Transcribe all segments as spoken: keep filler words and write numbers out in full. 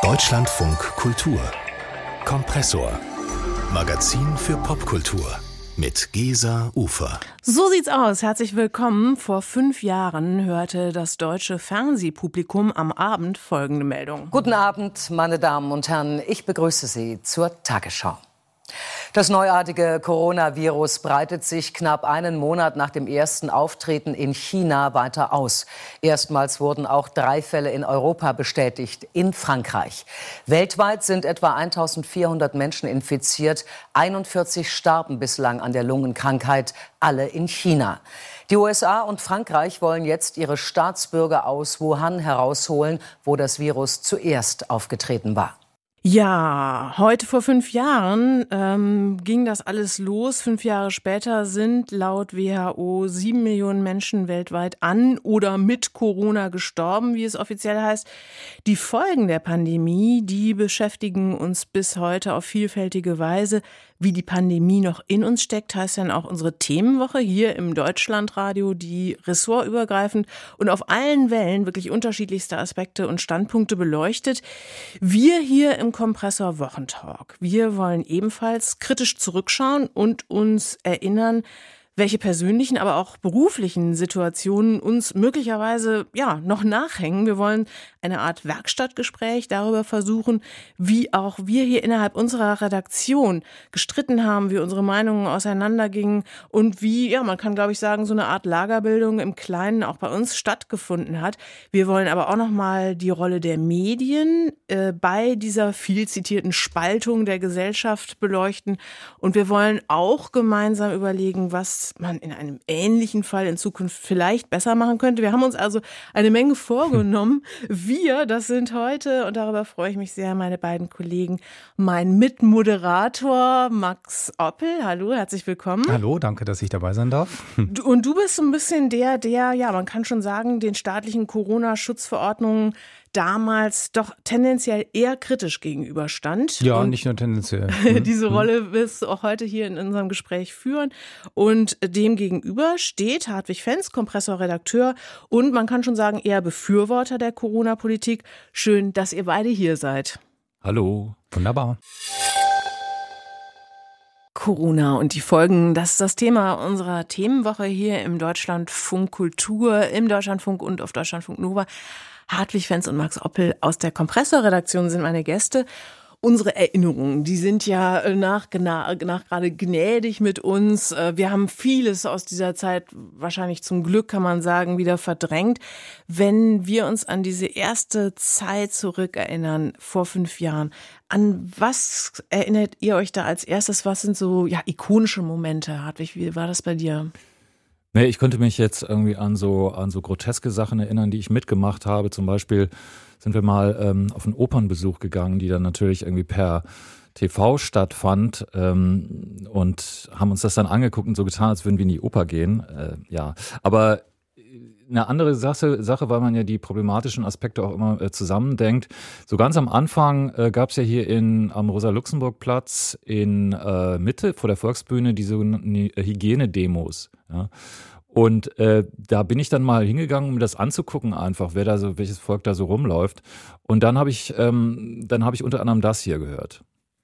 Deutschlandfunk Kultur Kompressor. Magazin für Popkultur mit Gesa Ufer. So sieht's aus. Herzlich willkommen. Vor fünf Jahren hörte das deutsche Fernsehpublikum am Abend folgende Meldung. Guten Abend, meine Damen und Herren. Ich begrüße Sie zur Tagesschau. Das neuartige Coronavirus breitet sich knapp einen Monat nach dem ersten Auftreten in China weiter aus. Erstmals wurden auch drei Fälle in Europa bestätigt, in Frankreich. Weltweit sind etwa eintausendvierhundert Menschen infiziert. einundvierzig starben bislang an der Lungenkrankheit, alle in China. Die U S A und Frankreich wollen jetzt ihre Staatsbürger aus Wuhan herausholen, wo das Virus zuerst aufgetreten war. Ja, heute vor fünf Jahren ähm, ging das alles los. Fünf Jahre später sind laut W H O sieben Millionen Menschen weltweit an oder mit Corona gestorben, wie es offiziell heißt. Die Folgen der Pandemie, die beschäftigen uns bis heute auf vielfältige Weise. Wie die Pandemie noch in uns steckt, heißt dann auch unsere Themenwoche hier im Deutschlandradio, die ressortübergreifend und auf allen Wellen wirklich unterschiedlichste Aspekte und Standpunkte beleuchtet. Wir hier im Kompressor Wochentalk. Wir wollen ebenfalls kritisch zurückschauen und uns erinnern, welche persönlichen, aber auch beruflichen Situationen uns möglicherweise ja noch nachhängen. Wir wollen eine Art Werkstattgespräch darüber versuchen, wie auch wir hier innerhalb unserer Redaktion gestritten haben, wie unsere Meinungen auseinandergingen und wie, ja, man kann glaube ich sagen, so eine Art Lagerbildung im Kleinen auch bei uns stattgefunden hat. Wir wollen aber auch noch mal die Rolle der Medien äh, bei dieser viel zitierten Spaltung der Gesellschaft beleuchten und wir wollen auch gemeinsam überlegen, was man in einem ähnlichen Fall in Zukunft vielleicht besser machen könnte. Wir haben uns also eine Menge vorgenommen. Wir, das sind heute, und darüber freue ich mich sehr, meine beiden Kollegen, mein Mitmoderator Max Oppel. Hallo, herzlich willkommen. Hallo, danke, dass ich dabei sein darf. Und du bist so ein bisschen der, der, ja, man kann schon sagen, den staatlichen Corona-Schutzverordnungen damals doch tendenziell eher kritisch gegenüberstand. Ja, und nicht nur tendenziell. Diese Rolle wirst du auch heute hier in unserem Gespräch führen. Und dem gegenüber steht Hartwig Fenz, Kompressor-Redakteur und man kann schon sagen eher Befürworter der Corona-Politik. Schön, dass ihr beide hier seid. Hallo. Wunderbar. Corona und die Folgen, das ist das Thema unserer Themenwoche hier im Deutschlandfunk Kultur, im Deutschlandfunk und auf Deutschlandfunk Nova. Hartwig Fenz und Max Oppel aus der Kompressor-Redaktion sind meine Gäste. Unsere Erinnerungen, die sind ja nach, nach, nach gerade gnädig mit uns. Wir haben vieles aus dieser Zeit, wahrscheinlich zum Glück kann man sagen, wieder verdrängt. Wenn wir uns an diese erste Zeit zurückerinnern, vor fünf Jahren, an was erinnert ihr euch da als erstes? Was sind so ja ikonische Momente, Hartwig? Wie war das bei dir? Nee, ich könnte mich jetzt irgendwie an so an so groteske Sachen erinnern, die ich mitgemacht habe. Zum Beispiel sind wir mal ähm, auf einen Opernbesuch gegangen, die dann natürlich irgendwie per T V stattfand ähm, und haben uns das dann angeguckt und so getan, als würden wir in die Oper gehen. Äh, ja, aber eine andere Sache, Sache, weil man ja die problematischen Aspekte auch immer äh, zusammendenkt. So ganz am Anfang äh, gab es ja hier in, am Rosa-Luxemburg-Platz in äh, Mitte vor der Volksbühne diese Hygienedemos. Ja. Und äh, da bin ich dann mal hingegangen, um mir das anzugucken einfach, wer da so, welches Volk da so rumläuft. Und dann habe ich, ähm, dann habe ich unter anderem das hier gehört.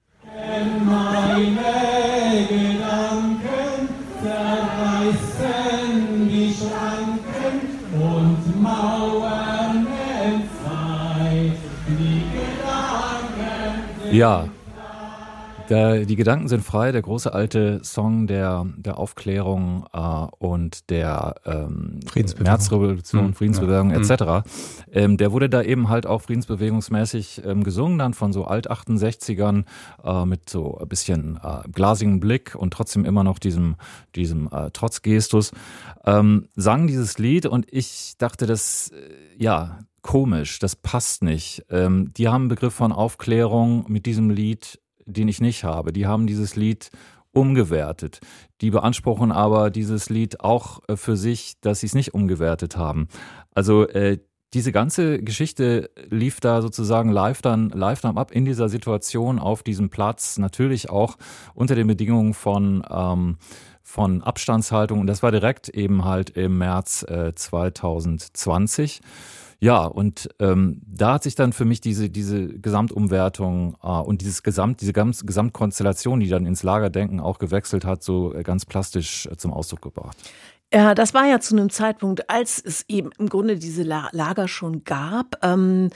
Meine Gedanken zerreißen die Schranken und Mauern entzweit. Die Gedanken. Ja. Der, die Gedanken sind frei, der große alte Song der, der Aufklärung äh, und der ähm, Märzrevolution, Friedensbewegung ja. et cetera. Ähm, der wurde da eben halt auch friedensbewegungsmäßig ähm, gesungen, dann von so Alt-achtundsechzigern äh, mit so ein bisschen äh, glasigem Blick und trotzdem immer noch diesem, diesem äh, Trotzgestus. Ähm, sang dieses Lied und ich dachte, das, äh, ja, komisch, das passt nicht. Ähm, die haben einen Begriff von Aufklärung mit diesem Lied, den ich nicht habe. Die haben dieses Lied umgewertet. Die beanspruchen aber dieses Lied auch für sich, dass sie es nicht umgewertet haben. Also äh, diese ganze Geschichte lief da sozusagen live dann, live dann ab in dieser Situation auf diesem Platz. Natürlich auch unter den Bedingungen von ähm, von Abstandshaltung. Und das war direkt eben halt im März äh, zwanzig zwanzig. Ja, und ähm, da hat sich dann für mich diese, diese Gesamtumwertung äh, und dieses Gesamt, diese ganz, Gesamtkonstellation, die dann ins Lagerdenken auch gewechselt hat, so äh, ganz plastisch äh, zum Ausdruck gebracht. Ja, das war ja zu einem Zeitpunkt, als es eben im Grunde diese La- Lager schon gab. Ähm,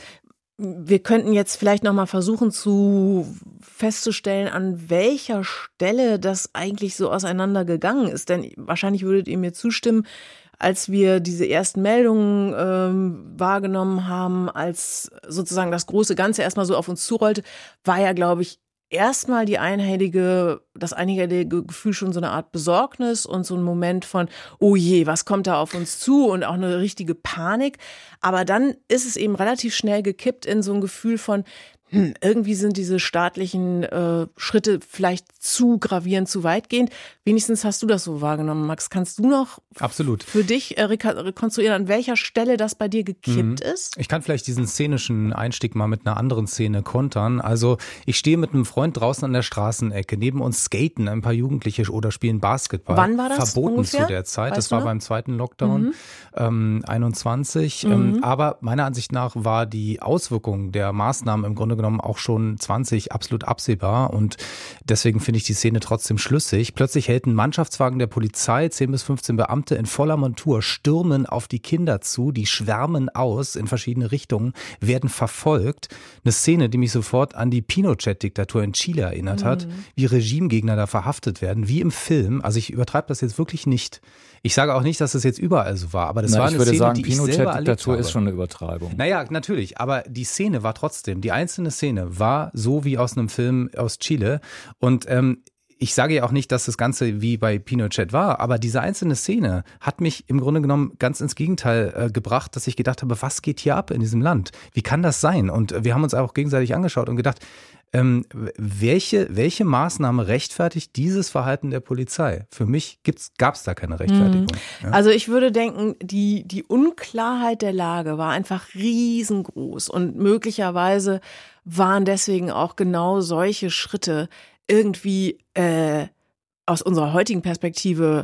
wir könnten jetzt vielleicht nochmal versuchen zu festzustellen, an welcher Stelle das eigentlich so auseinandergegangen ist. Denn wahrscheinlich würdet ihr mir zustimmen, als wir diese ersten Meldungen ähm, wahrgenommen haben, als sozusagen das große Ganze erstmal so auf uns zurollte, war ja, glaube ich, erstmal die einhellige, das einhellige Gefühl schon so eine Art Besorgnis und so ein Moment von, oh je, was kommt da auf uns zu, und auch eine richtige Panik. Aber dann ist es eben relativ schnell gekippt in so ein Gefühl von, hm, irgendwie sind diese staatlichen äh, Schritte vielleicht zu gravierend, zu weitgehend. Wenigstens hast du das so wahrgenommen, Max. Kannst du noch Absolut. für dich äh, rekonstruieren, an welcher Stelle das bei dir gekippt mhm. ist? Ich kann vielleicht diesen szenischen Einstieg mal mit einer anderen Szene kontern. Also ich stehe mit einem Freund draußen an der Straßenecke. Neben uns skaten ein paar Jugendliche oder spielen Basketball. Wann war das Verboten ungefähr? zu der Zeit. Weißt das du war noch? beim zweiten Lockdown, Mhm. ähm, einundzwanzig. Mhm. Ähm, aber meiner Ansicht nach war die Auswirkung der Maßnahmen im Grunde genommen auch schon zwanzig absolut absehbar. Und deswegen finde ich die Szene trotzdem schlüssig. Plötzlich hält ein Mannschaftswagen der Polizei, zehn bis fünfzehn Beamte in voller Montur, stürmen auf die Kinder zu, die schwärmen aus in verschiedene Richtungen, werden verfolgt. Eine Szene, die mich sofort an die Pinochet-Diktatur in Chile erinnert hat, Mhm. wie Regimegegner da verhaftet werden, wie im Film. Also ich übertreibe das jetzt wirklich nicht. Ich sage auch nicht, dass es jetzt überall so war, aber das Na, war ich eine würde Szene, sagen, die ich selber erlebt Pinochet-Diktatur habe. ist schon eine Übertreibung. Naja, natürlich, aber die Szene war trotzdem, die einzelne Szene war so wie aus einem Film aus Chile, und ähm, ich sage ja auch nicht, dass das Ganze wie bei Pinochet war, aber diese einzelne Szene hat mich im Grunde genommen ganz ins Gegenteil äh, gebracht, dass ich gedacht habe, was geht hier ab in diesem Land? Wie kann das sein? Und wir haben uns auch gegenseitig angeschaut und gedacht, ähm, welche, welche Maßnahme rechtfertigt dieses Verhalten der Polizei? Für mich gab es da keine Rechtfertigung. Mhm. Ja. Also ich würde denken, die, die Unklarheit der Lage war einfach riesengroß, und möglicherweise waren deswegen auch genau solche Schritte irgendwie äh, aus unserer heutigen Perspektive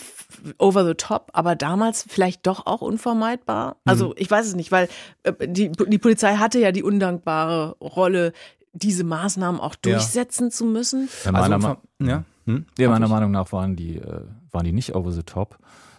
over the top, aber damals vielleicht doch auch unvermeidbar. Also Mhm. ich weiß es nicht, weil äh, die, die Polizei hatte ja die undankbare Rolle, diese Maßnahmen auch Ja. durchsetzen zu müssen. Ja, meiner, Also, Ma- ja, hm? ja, meiner Darf ich? Meinung nach waren die, äh, waren die nicht over the top.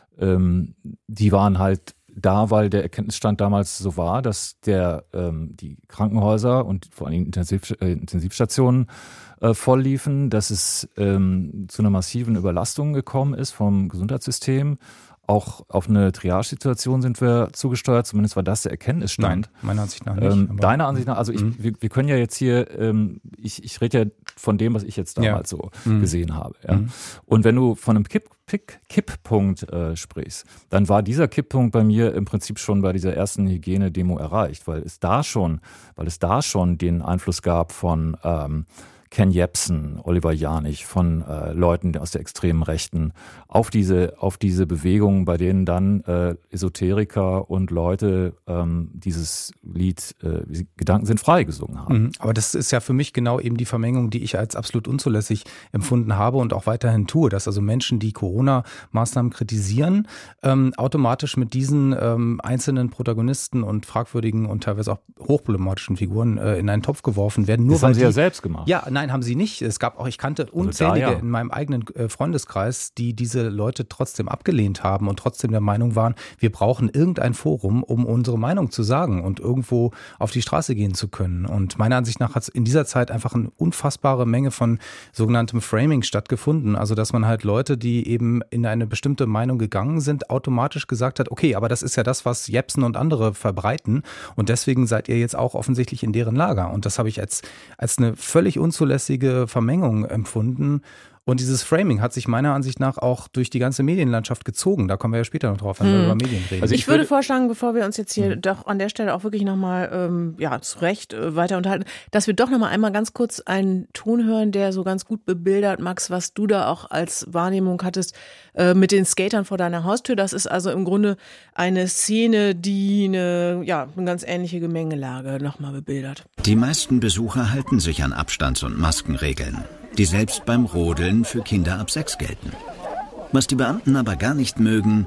Ähm, die waren halt da, weil der Erkenntnisstand damals so war, dass der ähm, die Krankenhäuser und vor allem Intensiv, äh, Intensivstationen äh, voll liefen, dass es ähm, zu einer massiven Überlastung gekommen ist vom Gesundheitssystem. Auch auf eine Triage-Situation sind wir zugesteuert, zumindest war das der Erkenntnisstand. Nein, meiner Ansicht nach nicht. Ähm, aber- deiner Ansicht nach, also ich, Mhm. wir, wir können ja jetzt hier, ähm, ich, ich rede ja von dem, was ich jetzt damals so Mhm. gesehen habe. Ja. Mhm. Und wenn du von einem Kipp, Kipp, Kipppunkt äh, sprichst, dann war dieser Kipppunkt bei mir im Prinzip schon bei dieser ersten Hygienedemo erreicht, weil es da schon, weil es da schon den Einfluss gab von ähm, Ken Jebsen, Oliver Janich, von äh, Leuten aus der extremen Rechten auf diese, auf diese Bewegungen, bei denen dann äh, Esoteriker und Leute ähm, dieses Lied äh, Gedanken sind frei gesungen haben. Mhm. Aber das ist ja für mich genau eben die Vermengung, die ich als absolut unzulässig empfunden habe und auch weiterhin tue, dass also Menschen, die Corona-Maßnahmen kritisieren, ähm, automatisch mit diesen ähm, einzelnen Protagonisten und fragwürdigen und teilweise auch hochproblematischen Figuren äh, in einen Topf geworfen werden. Nur Das weil haben sie die, ja selbst gemacht. Ja, nein, haben sie nicht. Es gab auch, ich kannte unzählige da, ja. in meinem eigenen äh, Freundeskreis, die diese Leute trotzdem abgelehnt haben und trotzdem der Meinung waren, wir brauchen irgendein Forum, um unsere Meinung zu sagen und irgendwo auf die Straße gehen zu können. Und meiner Ansicht nach hat es in dieser Zeit einfach eine unfassbare Menge von sogenanntem Framing stattgefunden. Also, dass man halt Leute, die eben in eine bestimmte Meinung gegangen sind, automatisch gesagt hat, okay, aber das ist ja das, was Jebsen und andere verbreiten und deswegen seid ihr jetzt auch offensichtlich in deren Lager. Und das habe ich als, als eine völlig unzulässige Vermengung empfunden. Und dieses Framing hat sich meiner Ansicht nach auch durch die ganze Medienlandschaft gezogen. Da kommen wir ja später noch drauf, wenn Hm. wir über Medien reden. Also Ich, ich würde würde- vorschlagen, bevor wir uns jetzt hier doch an der Stelle auch wirklich nochmal ähm, ja, zu Recht äh, weiter unterhalten, dass wir doch nochmal einmal ganz kurz einen Ton hören, der so ganz gut bebildert, Max, was du da auch als Wahrnehmung hattest äh, mit den Skatern vor deiner Haustür. Das ist also im Grunde eine Szene, die eine, ja, eine ganz ähnliche Gemengelage nochmal bebildert. Die meisten Besucher halten sich an Abstands- und Maskenregeln, die selbst beim Rodeln für Kinder ab sechs gelten. Was die Beamten aber gar nicht mögen,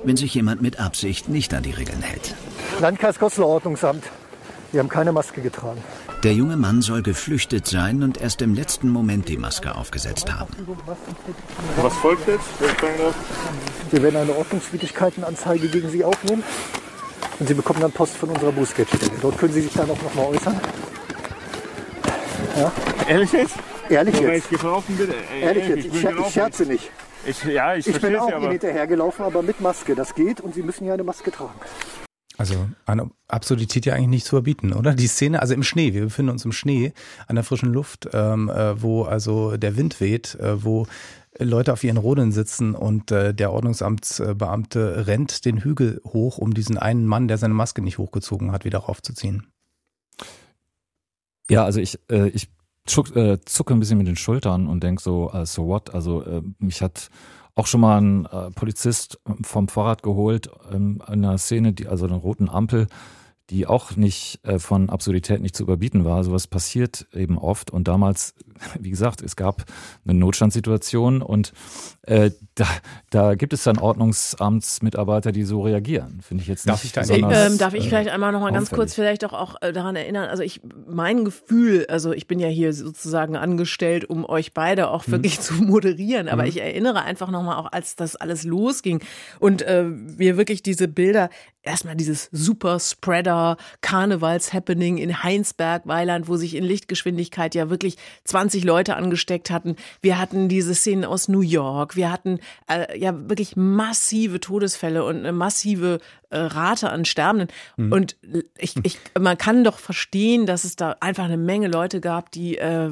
wenn sich jemand mit Absicht nicht an die Regeln hält. Landkreis Goslar Ordnungsamt. Wir haben keine Maske getragen. Der junge Mann soll geflüchtet sein und erst im letzten Moment die Maske aufgesetzt haben. Was folgt jetzt? Wir werden eine Ordnungswidrigkeitenanzeige gegen Sie aufnehmen und Sie bekommen dann Post von unserer Bußgeldstelle. Dort können Sie sich dann auch noch mal äußern. Ja? Ehrlich jetzt? Ehrlich so, jetzt? Ich gelaufen bin, ey, Ehrlich ey, jetzt? Ich, Ich, scher ich scherze nicht. Ich, ja, ich, ich bin auch aber. Ihnen hinterhergelaufen, aber mit Maske. Das geht und Sie müssen ja eine Maske tragen. Also an Absurdität ja eigentlich nicht zu verbieten, oder? Die Szene, also im Schnee, wir befinden uns im Schnee, an der frischen Luft, ähm, äh, wo also der Wind weht, äh, wo Leute auf ihren Rodeln sitzen und äh, der Ordnungsamtsbeamte rennt den Hügel hoch, um diesen einen Mann, der seine Maske nicht hochgezogen hat, wieder raufzuziehen. Ja, also ich, äh, ich zuck, äh, zucke ein bisschen mit den Schultern und denke so, uh, so what? Also äh, mich hat auch schon mal ein äh, Polizist vom Fahrrad geholt, ähm, in einer Szene, die, also einer roten Ampel, die auch nicht äh, von Absurdität nicht zu überbieten war. Sowas passiert eben oft. Und damals, wie gesagt, es gab eine Notstandssituation und äh, da, da gibt es dann Ordnungsamtsmitarbeiter, die so reagieren. Finde ich jetzt nicht. Darf ich da besonders, ähm, Darf ich vielleicht einmal noch mal ganz auffällig. kurz vielleicht auch, auch äh, daran erinnern, also ich, mein Gefühl, also ich bin ja hier sozusagen angestellt, um euch beide auch wirklich mhm. zu moderieren, aber mhm. ich erinnere einfach noch mal auch, als das alles losging und äh, wir wirklich diese Bilder, erstmal dieses Super-Spreader Karnevals-Happening in Heinsberg-Weiland, wo sich in Lichtgeschwindigkeit ja wirklich zwanzig Leute angesteckt hatten. Wir hatten diese Szenen aus New York. Wir hatten äh, ja wirklich massive Todesfälle und eine massive äh, Rate an Sterbenden. Mhm. Und ich, ich, man kann doch verstehen, dass es da einfach eine Menge Leute gab, die äh,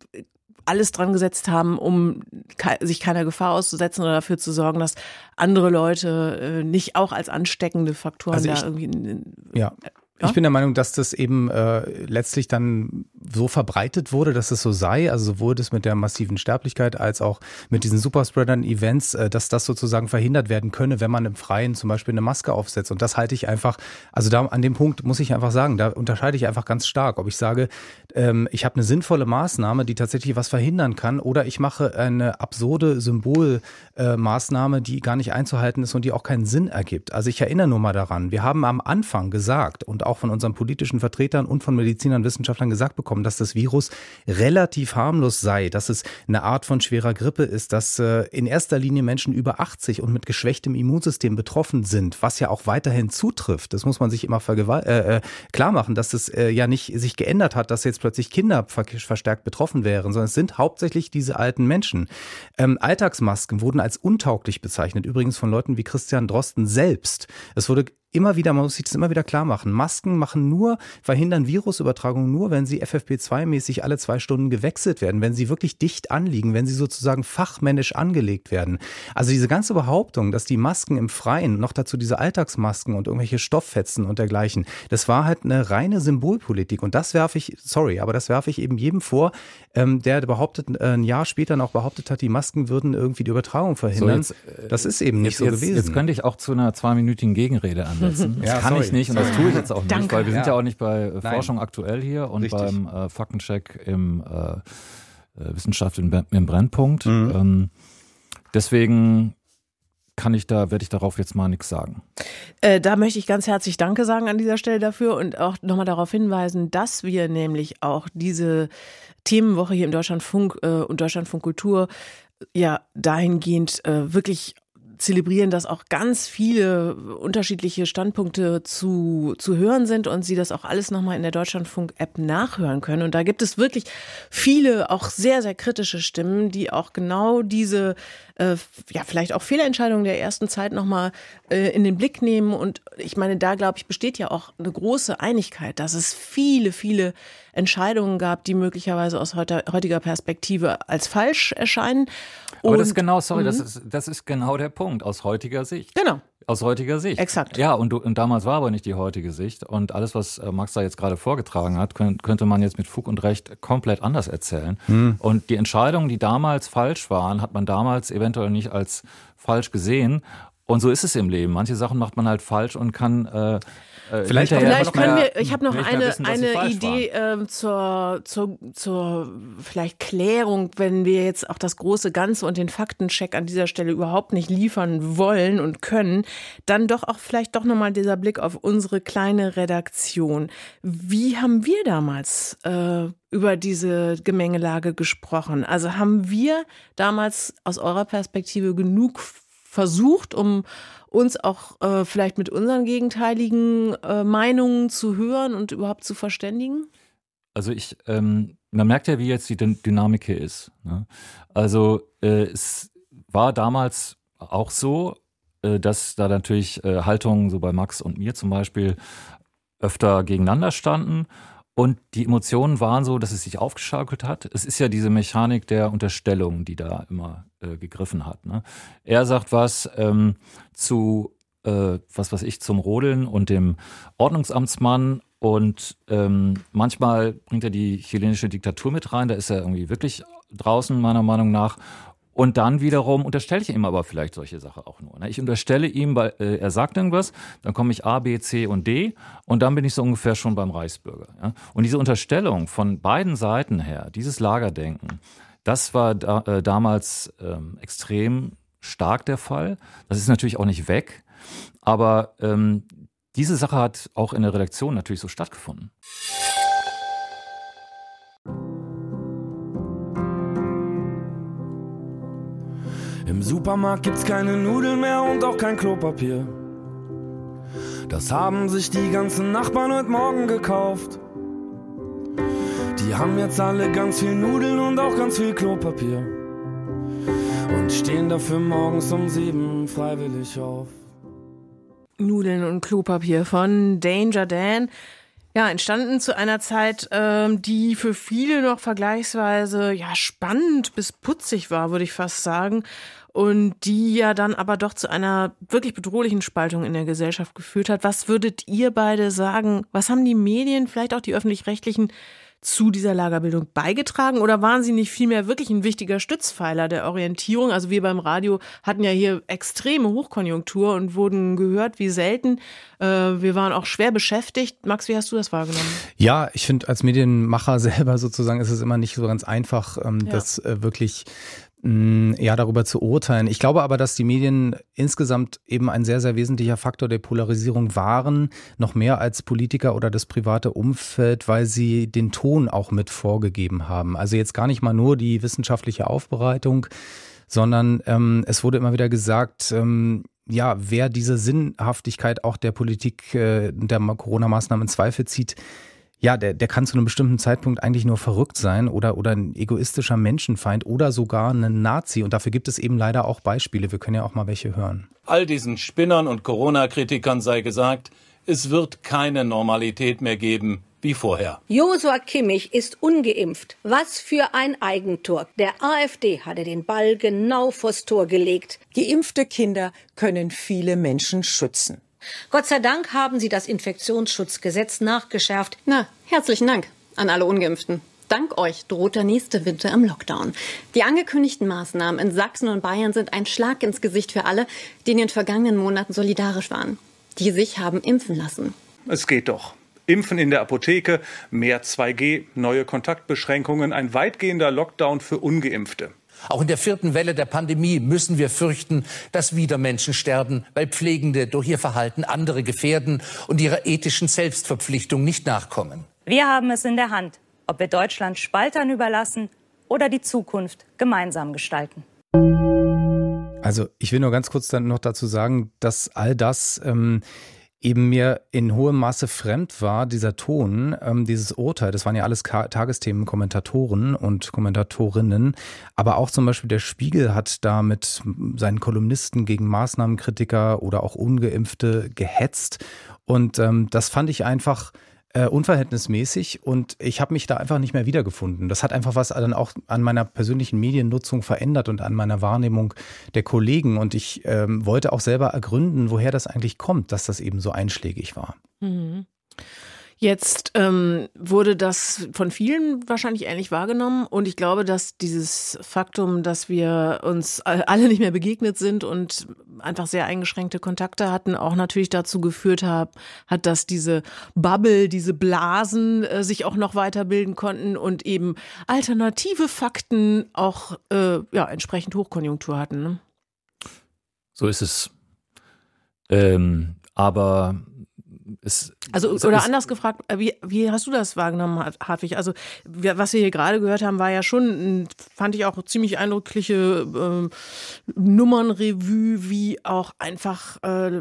alles dran gesetzt haben, um ke- sich keiner Gefahr auszusetzen oder dafür zu sorgen, dass andere Leute äh, nicht auch als ansteckende Faktoren also da ich, irgendwie in, in, ja. Ja? Ich bin der Meinung, dass das eben äh, letztlich dann so verbreitet wurde, dass es so sei, also sowohl das mit der massiven Sterblichkeit als auch mit diesen Superspreadern-Events, äh, dass das sozusagen verhindert werden könne, wenn man im Freien zum Beispiel eine Maske aufsetzt. Und das halte ich einfach, also da an dem Punkt muss ich einfach sagen, da unterscheide ich einfach ganz stark, ob ich sage, ähm, ich habe eine sinnvolle Maßnahme, die tatsächlich was verhindern kann, oder ich mache eine absurde Symbolmaßnahme, äh, die gar nicht einzuhalten ist und die auch keinen Sinn ergibt. Also ich erinnere nur mal daran, wir haben am Anfang gesagt und auch von unseren politischen Vertretern und von Medizinern und Wissenschaftlern gesagt bekommen, dass das Virus relativ harmlos sei, dass es eine Art von schwerer Grippe ist, dass äh, in erster Linie Menschen über achtzig und mit geschwächtem Immunsystem betroffen sind, was ja auch weiterhin zutrifft. Das muss man sich immer vergewalt- äh, klar machen, dass es äh, ja nicht sich geändert hat, dass jetzt plötzlich Kinder ver- verstärkt betroffen wären, sondern es sind hauptsächlich diese alten Menschen. Ähm, Alltagsmasken wurden als untauglich bezeichnet, übrigens von Leuten wie Christian Drosten selbst. Es wurde immer wieder, man muss sich das immer wieder klar machen. Masken machen nur, verhindern Virusübertragung nur, wenn sie F F P zwei mäßig alle zwei Stunden gewechselt werden, wenn sie wirklich dicht anliegen, wenn sie sozusagen fachmännisch angelegt werden. Also diese ganze Behauptung, dass die Masken im Freien, noch dazu diese Alltagsmasken und irgendwelche Stofffetzen und dergleichen, das war halt eine reine Symbolpolitik. Und das werfe ich, sorry, aber das werfe ich eben jedem vor, ähm, der behauptet, äh, ein Jahr später noch behauptet hat, die Masken würden irgendwie die Übertragung verhindern. So, jetzt, äh, das ist eben nicht jetzt, so jetzt, gewesen. Jetzt könnte ich auch zu einer zweiminütigen Gegenrede an. Das ja, kann sorry. ich nicht und das tue ich jetzt auch nicht, Danke. weil wir sind ja, ja auch nicht bei äh, Forschung Nein. aktuell hier und Richtig. beim äh, Faktencheck im äh, Wissenschaft im, im Brennpunkt. Mhm. Ähm, deswegen kann ich da, werde ich darauf jetzt mal nichts sagen. Äh, da möchte ich ganz herzlich Danke sagen an dieser Stelle dafür und auch nochmal darauf hinweisen, dass wir nämlich auch diese Themenwoche hier im Deutschlandfunk äh, und Deutschlandfunk Kultur ja dahingehend äh, wirklich zelebrieren, dass auch ganz viele unterschiedliche Standpunkte zu, zu hören sind und Sie das auch alles nochmal in der Deutschlandfunk-App nachhören können. Und da gibt es wirklich viele, auch sehr, sehr kritische Stimmen, die auch genau diese, äh, ja, vielleicht auch Fehlentscheidungen der ersten Zeit nochmal äh, in den Blick nehmen. Und ich meine, da, glaube ich, besteht ja auch eine große Einigkeit, dass es viele, viele Entscheidungen gab, die möglicherweise aus heutiger Perspektive als falsch erscheinen. Aber und, das ist genau, sorry, das ist, das ist genau der Punkt aus heutiger Sicht. Genau. Aus heutiger Sicht. Exakt. Ja, und, du, und damals war aber nicht die heutige Sicht. Und alles, was Max da jetzt gerade vorgetragen hat, könnt, könnte man jetzt mit Fug und Recht komplett anders erzählen. Hm. Und die Entscheidungen, die damals falsch waren, hat man damals eventuell nicht als falsch gesehen. Und so ist es im Leben. Manche Sachen macht man halt falsch und kann äh, äh, Vielleicht, vielleicht können wir, ich habe noch eine, wissen, eine Idee äh, zur, zur, zur vielleicht Klärung, wenn wir jetzt auch das große Ganze und den Faktencheck an dieser Stelle überhaupt nicht liefern wollen und können, dann doch auch vielleicht doch nochmal dieser Blick auf unsere kleine Redaktion. Wie haben wir damals äh, über diese Gemengelage gesprochen? Also haben wir damals aus eurer Perspektive genug versucht, um uns auch äh, vielleicht mit unseren gegenteiligen äh, Meinungen zu hören und überhaupt zu verständigen? Also ich, ähm, man merkt ja, wie jetzt die D- Dynamik hier ist. Ne? Also äh, es war damals auch so, äh, dass da natürlich äh, Haltungen so bei Max und mir zum Beispiel öfter gegeneinander standen. Und die Emotionen waren so, dass es sich aufgeschaukelt hat. Es ist ja diese Mechanik der Unterstellung, die da immer äh, gegriffen hat. Ne? Er sagt was ähm, zu, äh, was weiß ich, zum Rodeln und dem Ordnungsamtsmann. Und ähm, manchmal bringt er die chilenische Diktatur mit rein. Da ist er irgendwie wirklich draußen, meiner Meinung nach. Und dann wiederum unterstelle ich ihm aber vielleicht solche Sachen auch nur. Ne? Ich unterstelle ihm, weil äh, er sagt irgendwas, dann komme ich A, B, C und D und dann bin ich so ungefähr schon beim Reichsbürger. Ja? Und diese Unterstellung von beiden Seiten her, dieses Lagerdenken, das war da, äh, damals ähm, extrem stark der Fall. Das ist natürlich auch nicht weg, aber ähm, diese Sache hat auch in der Redaktion natürlich so stattgefunden. Im Supermarkt gibt's keine Nudeln mehr und auch kein Klopapier. Das haben sich die ganzen Nachbarn heute Morgen gekauft. Die haben jetzt alle ganz viel Nudeln und auch ganz viel Klopapier. Und stehen dafür morgens um sieben freiwillig auf. Nudeln und Klopapier von Danger Dan. Ja, entstanden zu einer Zeit, ähm, die für viele noch vergleichsweise ja spannend bis putzig war, würde ich fast sagen. Und die ja dann aber doch zu einer wirklich bedrohlichen Spaltung in der Gesellschaft geführt hat. Was würdet ihr beide sagen? Was haben die Medien, vielleicht auch die Öffentlich-Rechtlichen, zu dieser Lagerbildung beigetragen? Oder waren sie nicht vielmehr wirklich ein wichtiger Stützpfeiler der Orientierung? Also wir beim Radio hatten ja hier extreme Hochkonjunktur und wurden gehört wie selten. Äh, wir waren auch schwer beschäftigt. Max, wie hast du das wahrgenommen? Ja, ich finde, als Medienmacher selber sozusagen ist es immer nicht so ganz einfach, ähm, ja. das äh, wirklich ja, darüber zu urteilen. Ich glaube aber, dass die Medien insgesamt eben ein sehr, sehr wesentlicher Faktor der Polarisierung waren, noch mehr als Politiker oder das private Umfeld, weil sie den Ton auch mit vorgegeben haben. Also jetzt gar nicht mal nur die wissenschaftliche Aufbereitung, sondern ähm, es wurde immer wieder gesagt, ähm, ja, wer diese Sinnhaftigkeit auch der Politik, äh, der Corona-Maßnahmen in Zweifel zieht, ja, der, der kann zu einem bestimmten Zeitpunkt eigentlich nur verrückt sein oder, oder ein egoistischer Menschenfeind oder sogar ein Nazi. Und dafür gibt es eben leider auch Beispiele. Wir können ja auch mal welche hören. All diesen Spinnern und Corona-Kritikern sei gesagt, es wird keine Normalität mehr geben wie vorher. Josua Kimmich ist ungeimpft. Was für ein Eigentor. Der AfD hatte den Ball genau vors Tor gelegt. Geimpfte Kinder können viele Menschen schützen. Gott sei Dank haben sie das Infektionsschutzgesetz nachgeschärft. Na, herzlichen Dank an alle Ungeimpften. Dank euch droht der nächste Winter im Lockdown. Die angekündigten Maßnahmen in Sachsen und Bayern sind ein Schlag ins Gesicht für alle, die in den vergangenen Monaten solidarisch waren, die sich haben impfen lassen. Es geht doch. Impfen in der Apotheke, mehr zwei G, neue Kontaktbeschränkungen, ein weitgehender Lockdown für Ungeimpfte. Auch in der vierten Welle der Pandemie müssen wir fürchten, dass wieder Menschen sterben, weil Pflegende durch ihr Verhalten andere gefährden und ihrer ethischen Selbstverpflichtung nicht nachkommen. Wir haben es in der Hand, ob wir Deutschland Spaltern überlassen oder die Zukunft gemeinsam gestalten. Also ich will nur ganz kurz dann noch dazu sagen, dass all das ähm, eben mir in hohem Maße fremd war, dieser Ton, ähm, dieses Urteil. Das waren ja alles Ka- Tagesthemen, Kommentatoren und Kommentatorinnen. Aber auch zum Beispiel der Spiegel hat da mit seinen Kolumnisten gegen Maßnahmenkritiker oder auch Ungeimpfte gehetzt. Und ähm, das fand ich einfach äh, unverhältnismäßig und ich habe mich da einfach nicht mehr wiedergefunden. Das hat einfach was dann auch an meiner persönlichen Mediennutzung verändert und an meiner Wahrnehmung der Kollegen. Und ich ähm, wollte auch selber ergründen, woher das eigentlich kommt, dass das eben so einschlägig war. Mhm. Jetzt ähm, wurde das von vielen wahrscheinlich ähnlich wahrgenommen und ich glaube, dass dieses Faktum, dass wir uns alle nicht mehr begegnet sind und einfach sehr eingeschränkte Kontakte hatten, auch natürlich dazu geführt hat, hat, dass diese Bubble, diese Blasen äh, sich auch noch weiterbilden konnten und eben alternative Fakten auch äh, ja, entsprechend Hochkonjunktur hatten. Ne? So ist es. Ähm, aber es, also es, oder es, anders gefragt, wie, wie hast du das wahrgenommen, Hartwig? Also wir, was wir hier gerade gehört haben, war ja schon, fand ich auch ziemlich eindrückliche äh, Nummernrevue, wie auch einfach äh,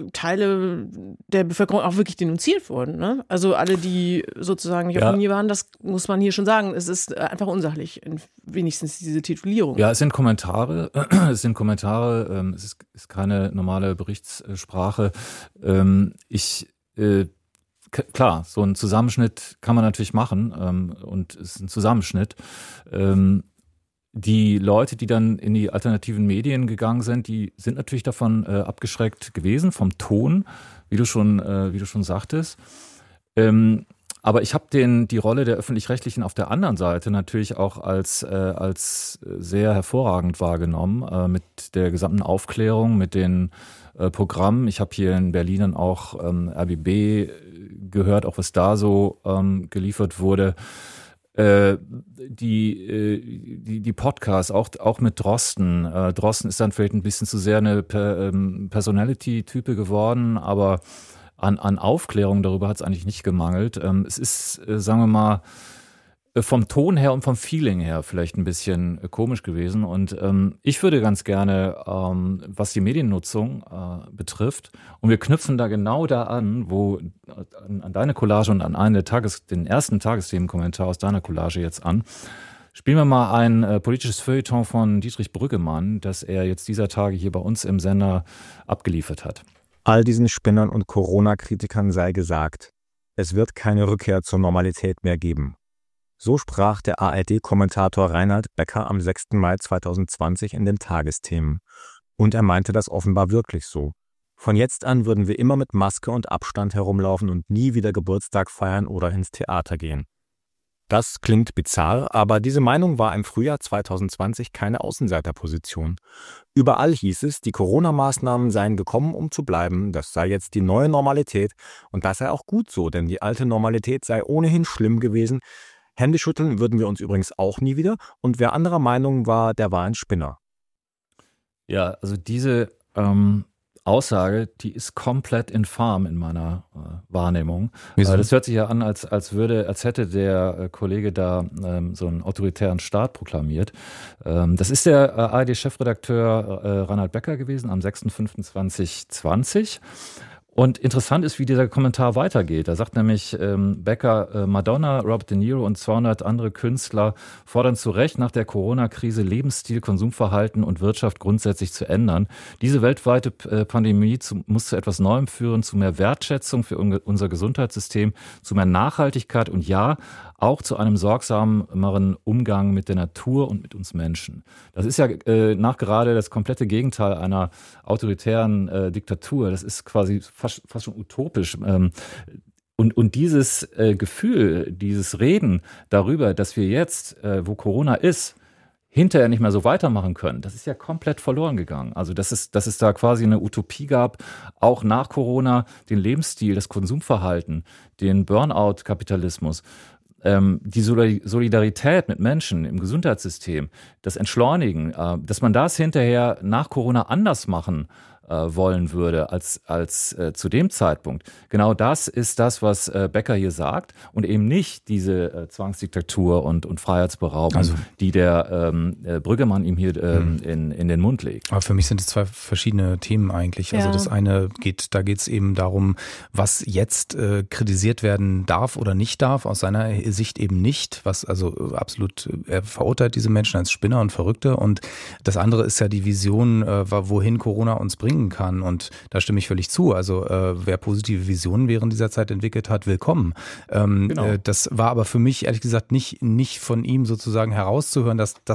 Teile der Bevölkerung auch wirklich denunziert wurden. Ne? Also alle, die sozusagen nicht auf ja. Linie waren, das muss man hier schon sagen. Es ist einfach unsachlich, wenigstens diese Titulierung. Ja, es sind Kommentare, es sind Kommentare, ähm, es ist, ist keine normale Berichtssprache. Ähm, ich Äh, k- klar, so einen Zusammenschnitt kann man natürlich machen ähm, und es ist ein Zusammenschnitt. Ähm, die Leute, die dann in die alternativen Medien gegangen sind, die sind natürlich davon äh, abgeschreckt gewesen, vom Ton, wie du schon, äh, wie du schon sagtest. Ähm, aber ich habe den die Rolle der Öffentlich-Rechtlichen auf der anderen Seite natürlich auch als, äh, als sehr hervorragend wahrgenommen, äh, mit der gesamten Aufklärung, mit den äh, Programmen. Ich habe hier in Berlin dann auch ähm, R B B gehört, auch was da so ähm, geliefert wurde. Äh, die, äh, die, die Podcasts, auch, auch mit Drosten. Äh, Drosten ist dann vielleicht ein bisschen zu sehr eine per, ähm, Personality-Type geworden, aber An, an Aufklärung darüber hat es eigentlich nicht gemangelt. Ähm, es ist, äh, sagen wir mal, äh, vom Ton her und vom Feeling her vielleicht ein bisschen äh, komisch gewesen. Und ähm, ich würde ganz gerne, ähm, was die Mediennutzung äh, betrifft, und wir knüpfen da genau da an, wo äh, an, an deine Collage und an einen der Tages, den ersten Tagesthemenkommentar aus deiner Collage jetzt an. Spielen wir mal ein äh, politisches Feuilleton von Dietrich Brüggemann, das er jetzt dieser Tage hier bei uns im Sender abgeliefert hat. All diesen Spinnern und Corona-Kritikern sei gesagt, es wird keine Rückkehr zur Normalität mehr geben. So sprach der A R D-Kommentator Reinhard Becker am sechsten Mai zweitausendzwanzig in den Tagesthemen. Und er meinte das offenbar wirklich so. Von jetzt an würden wir immer mit Maske und Abstand herumlaufen und nie wieder Geburtstag feiern oder ins Theater gehen. Das klingt bizarr, aber diese Meinung war im Frühjahr zweitausendzwanzig keine Außenseiterposition. Überall hieß es, die Corona-Maßnahmen seien gekommen, um zu bleiben, das sei jetzt die neue Normalität und das sei auch gut so, denn die alte Normalität sei ohnehin schlimm gewesen. Hände schütteln würden wir uns übrigens auch nie wieder und wer anderer Meinung war, der war ein Spinner. Ja, also diese ähm Aussage, die ist komplett infam in meiner äh, Wahrnehmung. Wieso? Äh, das hört sich ja an, als, als würde, als hätte der äh, Kollege da ähm, so einen autoritären Staat proklamiert. Ähm, das ist der äh, A R D-Chefredakteur äh, Reinhard Becker gewesen am sechster fünfter zweitausendzwanzig. Und interessant ist, wie dieser Kommentar weitergeht. Da sagt nämlich ähm, Becker, äh, Madonna, Robert De Niro und zweihundert andere Künstler fordern zu Recht nach der Corona-Krise Lebensstil, Konsumverhalten und Wirtschaft grundsätzlich zu ändern. Diese weltweite äh, Pandemie zu, muss zu etwas Neuem führen, zu mehr Wertschätzung für un- unser Gesundheitssystem, zu mehr Nachhaltigkeit und ja, auch zu einem sorgsameren Umgang mit der Natur und mit uns Menschen. Das ist ja äh, nachgerade das komplette Gegenteil einer autoritären äh, Diktatur. Das ist quasi fast, fast schon utopisch. Ähm, und, und dieses äh, Gefühl, dieses Reden darüber, dass wir jetzt, äh, wo Corona ist, hinterher nicht mehr so weitermachen können, das ist ja komplett verloren gegangen. Also dass es, dass es da quasi eine Utopie gab, auch nach Corona den Lebensstil, das Konsumverhalten, den Burnout-Kapitalismus, ähm, die Solidarität mit Menschen im Gesundheitssystem, das Entschleunigen, äh, dass man das hinterher nach Corona anders machen wollen würde als, als äh, zu dem Zeitpunkt. Genau das ist das, was äh, Becker hier sagt und eben nicht diese äh, Zwangsdiktatur und, und Freiheitsberaubung, also, die der ähm, äh, Brüggemann ihm hier ähm, in, in den Mund legt. Aber für mich sind es zwei verschiedene Themen eigentlich. Ja. Also das eine geht, da geht es eben darum, was jetzt äh, kritisiert werden darf oder nicht darf, aus seiner Sicht eben nicht, was also absolut, er verurteilt diese Menschen als Spinner und Verrückte und das andere ist ja die Vision, äh, wohin Corona uns bringt kann und da stimme ich völlig zu. Also äh, wer positive Visionen während dieser Zeit entwickelt hat, willkommen. Ähm, genau. äh, das war aber für mich ehrlich gesagt nicht, nicht von ihm sozusagen herauszuhören, dass, dass er sich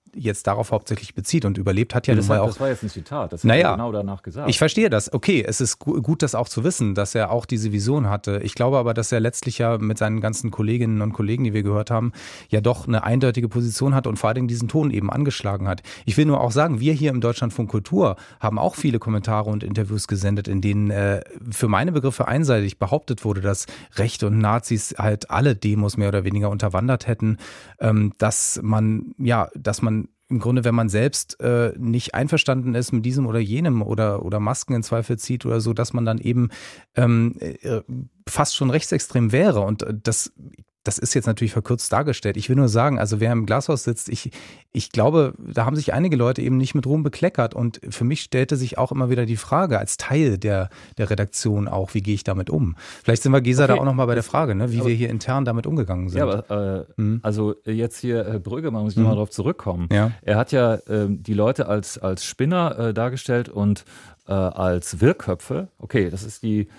jetzt darauf hauptsächlich bezieht und überlebt hat ja, ja nun das, mal hat, auch. Das war jetzt ein Zitat, das naja, hat er genau danach gesagt. Ich verstehe das. Okay, es ist gut, das auch zu wissen, dass er auch diese Vision hatte. Ich glaube aber, dass er letztlich ja mit seinen ganzen Kolleginnen und Kollegen, die wir gehört haben, ja doch eine eindeutige Position hat und vor allen Dingen diesen Ton eben angeschlagen hat. Ich will nur auch sagen, wir hier im Deutschlandfunk Kultur haben auch viele Kommentare und Interviews gesendet, in denen äh, für meine Begriffe einseitig behauptet wurde, dass Rechte und Nazis halt alle Demos mehr oder weniger unterwandert hätten, ähm, dass man, ja, dass man im Grunde, wenn man selbst äh, nicht einverstanden ist mit diesem oder jenem oder oder Masken in Zweifel zieht oder so, dass man dann eben ähm, äh, fast schon rechtsextrem wäre. Und das Das ist jetzt natürlich verkürzt dargestellt. Ich will nur sagen, also wer im Glashaus sitzt, ich, ich glaube, da haben sich einige Leute eben nicht mit Ruhm bekleckert. Und für mich stellte sich auch immer wieder die Frage, als Teil der, der Redaktion auch, wie gehe ich damit um? Vielleicht sind wir, Gesa, okay, da auch nochmal bei der Frage, ne, wie wir hier intern damit umgegangen sind. Ja, aber äh, hm. also jetzt hier Herr Brüggemann, muss ich hm. nochmal darauf zurückkommen. Ja. Er hat ja äh, die Leute als, als Spinner äh, dargestellt und äh, als Wirrköpfe. Okay, das ist die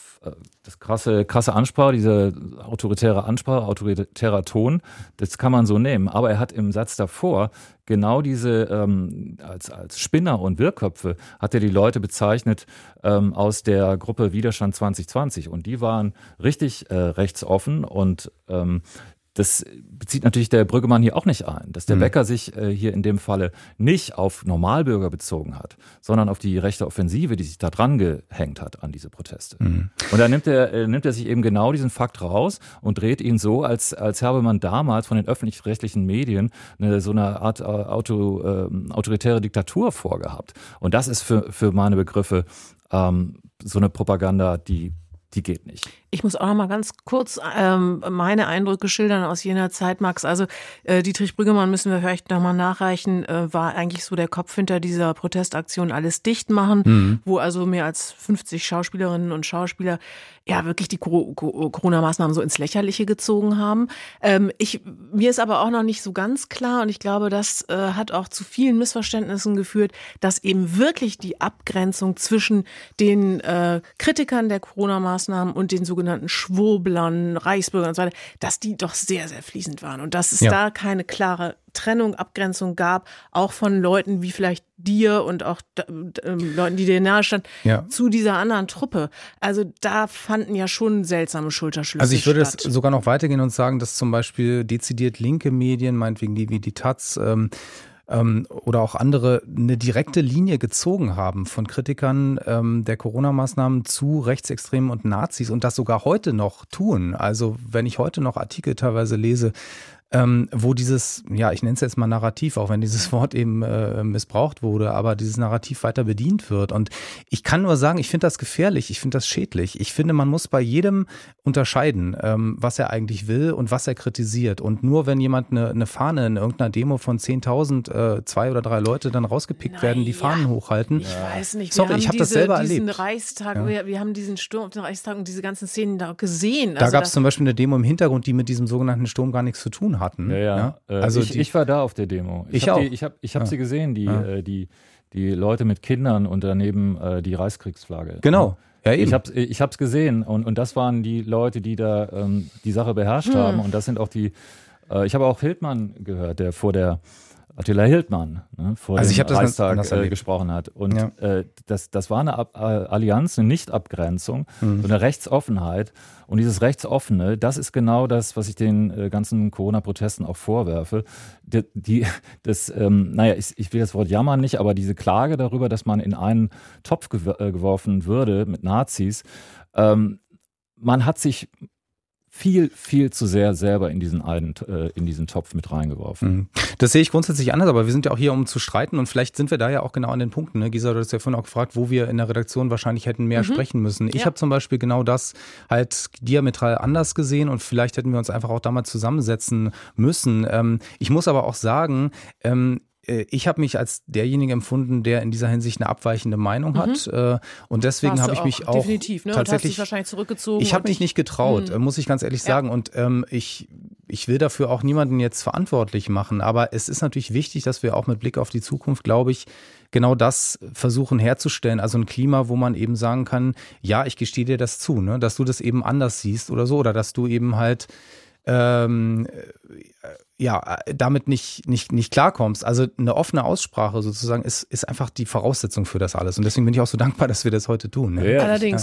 das krasse, krasse Ansprache, diese autoritäre Ansprache, autoritärer Ton, das kann man so nehmen. Aber er hat im Satz davor genau diese, ähm, als, als Spinner und Wirrköpfe, hat er die Leute bezeichnet ähm, aus der Gruppe Widerstand zwanzig zwanzig. Und die waren richtig äh, rechtsoffen und ähm, das bezieht natürlich der Brüggemann hier auch nicht ein, dass der mhm. Becker sich äh, hier in dem Falle nicht auf Normalbürger bezogen hat, sondern auf die rechte Offensive, die sich da dran gehängt hat an diese Proteste. Mhm. Und da nimmt er, äh, nimmt er sich eben genau diesen Fakt raus und dreht ihn so, als, als habe man damals von den öffentlich-rechtlichen Medien eine, so eine Art äh, Auto, äh, autoritäre Diktatur vorgehabt. Und das ist für, für meine Begriffe ähm, so eine Propaganda, die Die geht nicht. Ich muss auch noch mal ganz kurz ähm, meine Eindrücke schildern aus jener Zeit, Max. Also äh, Dietrich Brüggemann, müssen wir vielleicht noch mal nachreichen, äh, war eigentlich so der Kopf hinter dieser Protestaktion Alles dicht machen, mhm. wo also mehr als fünfzig Schauspielerinnen und Schauspieler ja wirklich die Corona-Maßnahmen so ins Lächerliche gezogen haben. Ähm, ich, mir ist aber auch noch nicht so ganz klar und ich glaube, das äh, hat auch zu vielen Missverständnissen geführt, dass eben wirklich die Abgrenzung zwischen den äh, Kritikern der Corona-Maßnahmen und den sogenannten Schwurblern, Reichsbürgern und so weiter, dass die doch sehr, sehr fließend waren und dass es ja. da keine klare Trennung, Abgrenzung gab, auch von Leuten wie vielleicht dir und auch äh, Leuten, die dir nahe standen, ja. zu dieser anderen Truppe. Also da fanden ja schon seltsame Schulterschlüsse statt. Also ich würde statt. es sogar noch weitergehen und sagen, dass zum Beispiel dezidiert linke Medien, meinetwegen die wie die Taz, ähm, ähm, oder auch andere eine direkte Linie gezogen haben von Kritikern ähm, der Corona-Maßnahmen zu Rechtsextremen und Nazis und das sogar heute noch tun. Also wenn ich heute noch Artikel teilweise lese, Ähm, wo dieses, ja, ich nenne es jetzt mal Narrativ, auch wenn dieses Wort eben äh, missbraucht wurde, aber dieses Narrativ weiter bedient wird. Und ich kann nur sagen, ich finde das gefährlich, ich finde das schädlich. Ich finde, man muss bei jedem unterscheiden, ähm, was er eigentlich will und was er kritisiert. Und nur wenn jemand eine, eine Fahne in irgendeiner Demo von zehntausend, äh, zwei oder drei Leute dann rausgepickt Na, werden, die ja. Fahnen hochhalten. Ich weiß nicht, wir Sorry, haben ich habe diese, das selber diesen erlebt. Reichstag, ja. wir, wir haben diesen Sturm auf den Reichstag und diese ganzen Szenen da gesehen. Da also gab es zum Beispiel eine Demo im Hintergrund, die mit diesem sogenannten Sturm gar nichts zu tun hat. Hatten, ja, ja. ja? Also ich, die, ich war da auf der Demo. Ich, ich hab auch. Die, ich habe ich hab ja. sie gesehen, die, ja. äh, die, die Leute mit Kindern und daneben äh, die Reichskriegsflagge. Genau. Ja, eben. Ich habe es ich hab's gesehen und, und das waren die Leute, die da ähm, die Sache beherrscht hm. haben. Und das sind auch die, äh, ich habe auch Hildmann gehört, der vor der Attila Hildmann ne, vor also dem ich Reichstag das äh, gesprochen hat. Und ja. äh, das, das war eine Ab- äh, Allianz, eine Nicht-Abgrenzung, mhm. so eine Rechtsoffenheit. Und dieses Rechtsoffene, das ist genau das, was ich den äh, ganzen Corona-Protesten auch vorwerfe. Die, die, das, ähm, naja, ich, ich will das Wort jammern nicht, aber diese Klage darüber, dass man in einen Topf gew- äh, geworfen würde mit Nazis, ähm, man hat sich viel, viel zu sehr selber in diesen einen, äh, in diesen Topf mit reingeworfen. Das sehe ich grundsätzlich anders, aber wir sind ja auch hier, um zu streiten und vielleicht sind wir da ja auch genau an den Punkten. Ne? Gesa, du hast ja vorhin auch gefragt, wo wir in der Redaktion wahrscheinlich hätten mehr mhm. sprechen müssen. Ich ja. habe zum Beispiel genau das halt diametral anders gesehen und vielleicht hätten wir uns einfach auch damals zusammensetzen müssen. Ähm, ich muss aber auch sagen, ähm, ich habe mich als derjenige empfunden, der in dieser Hinsicht eine abweichende Meinung hat. Mhm. Und deswegen habe ich mich auch definitiv, ne? tatsächlich. Und hast dich wahrscheinlich zurückgezogen. Ich habe mich nicht getraut, mhm. muss ich ganz ehrlich sagen. Ja. Und ähm, ich, ich will dafür auch niemanden jetzt verantwortlich machen. Aber es ist natürlich wichtig, dass wir auch mit Blick auf die Zukunft, glaube ich, genau das versuchen herzustellen. Also ein Klima, wo man eben sagen kann, ja, ich gestehe dir das zu, ne? Dass du das eben anders siehst oder so. Oder dass du eben halt ähm, ja, damit nicht, nicht, nicht klarkommst. Also eine offene Aussprache sozusagen ist, ist einfach die Voraussetzung für das alles. Und deswegen bin ich auch so dankbar, dass wir das heute tun. Ne? Ja. Allerdings.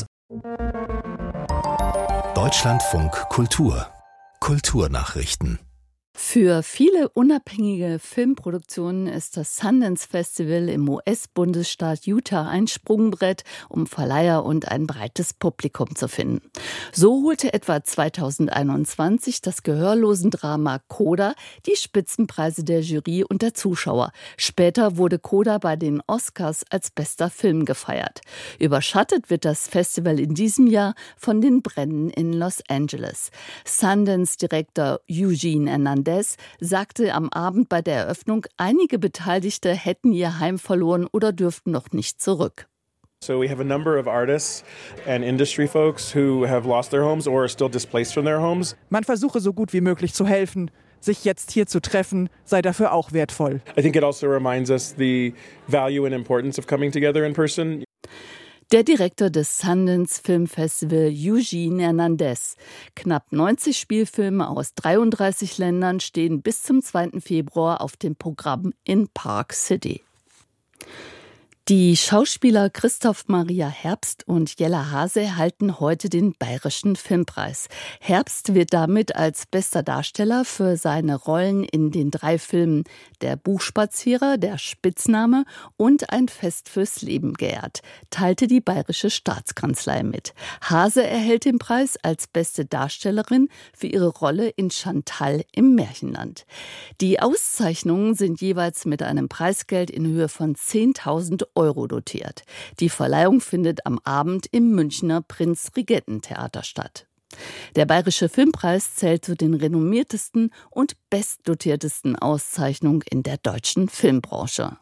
Ja. Deutschlandfunk Kultur. Kulturnachrichten. Für viele unabhängige Filmproduktionen ist das Sundance Festival im U S-Bundesstaat Utah ein Sprungbrett, um Verleiher und ein breites Publikum zu finden. So holte etwa zweitausendeinundzwanzig das Gehörlosendrama Coda die Spitzenpreise der Jury und der Zuschauer. Später wurde Coda bei den Oscars als bester Film gefeiert. Überschattet wird das Festival in diesem Jahr von den Bränden in Los Angeles. Sundance-Direktor Eugene Hernandez sagte am Abend bei der Eröffnung, einige Beteiligte hätten ihr Heim verloren oder dürften noch nicht zurück. So we have a number of artists and industry folks who have lost their homes or are still displaced from their homes. Man versuche so gut wie möglich zu helfen. Sich jetzt hier zu treffen, sei dafür auch wertvoll. I think it also reminds us the value and importance of coming together in person. Der Direktor des Sundance Film Festival, Eugene Hernandez. Knapp neunzig Spielfilme aus dreiunddreißig Ländern stehen bis zum zweiten Februar auf dem Programm in Park City. Die Schauspieler Christoph Maria Herbst und Jella Hase erhalten heute den Bayerischen Filmpreis. Herbst wird damit als bester Darsteller für seine Rollen in den drei Filmen Der Buchspazierer, Der Spitzname und Ein Fest fürs Leben geehrt, teilte die Bayerische Staatskanzlei mit. Hase erhält den Preis als beste Darstellerin für ihre Rolle in Chantal im Märchenland. Die Auszeichnungen sind jeweils mit einem Preisgeld in Höhe von zehntausend Euro dotiert. Die Verleihung findet am Abend im Münchner Prinz-Regententheater statt. Der Bayerische Filmpreis zählt zu den renommiertesten und bestdotiertesten Auszeichnungen in der deutschen Filmbranche.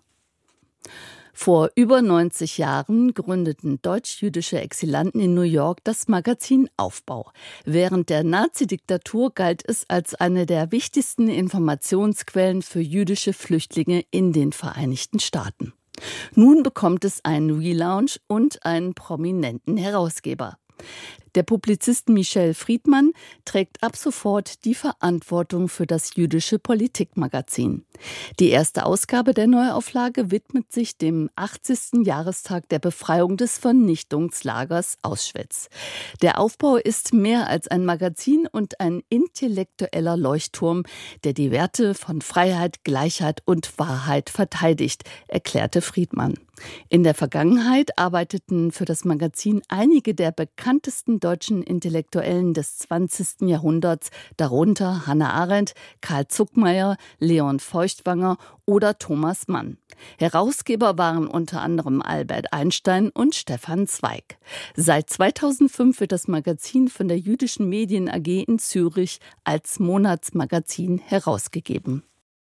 Vor über neunzig Jahren gründeten deutsch-jüdische Exilanten in New York das Magazin Aufbau. Während der Nazidiktatur galt es als eine der wichtigsten Informationsquellen für jüdische Flüchtlinge in den Vereinigten Staaten. Nun bekommt es einen Relaunch und einen prominenten Herausgeber. Der Publizist Michel Friedmann trägt ab sofort die Verantwortung für das jüdische Politikmagazin. Die erste Ausgabe der Neuauflage widmet sich dem achtzigsten Jahrestag der Befreiung des Vernichtungslagers Auschwitz. Der Aufbau ist mehr als ein Magazin und ein intellektueller Leuchtturm, der die Werte von Freiheit, Gleichheit und Wahrheit verteidigt, erklärte Friedmann. In der Vergangenheit arbeiteten für das Magazin einige der bekanntesten deutschen Intellektuellen des zwanzigsten Jahrhunderts, darunter Hannah Arendt, Karl Zuckmayer, Leon Feuchtwanger oder Thomas Mann. Herausgeber waren unter anderem Albert Einstein und Stefan Zweig. Seit zweitausendfünf wird das Magazin von der Jüdischen Medien A G in Zürich als Monatsmagazin herausgegeben.